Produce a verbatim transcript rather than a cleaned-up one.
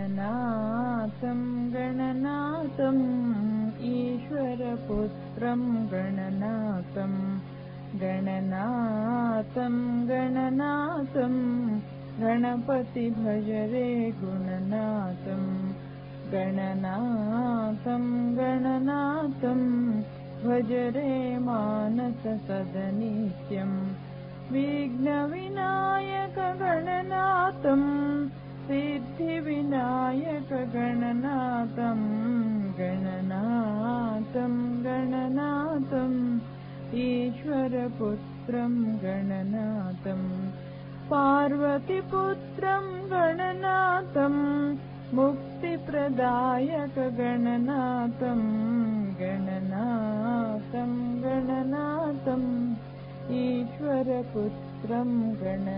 गणनाथं गणनाथम् ईश्वरपुत्रं गणनाथं गणनाथं गणनाथं गणपति भज रे गुणनाथं गणनाथं गणनाथं भज रे मानस सदनित्यं विघ्नविनायक गणनाथं सिद्धिविनायक गणनाथं गणनाथं गणनाथं ईश्वरपुत्रं गणनाथं पार्वतीपुत्रं गणनाथं मुक्तिप्रदायक गणनाथं गणनाथं गणनाथं ईश्वरपुत्रं गणनाथं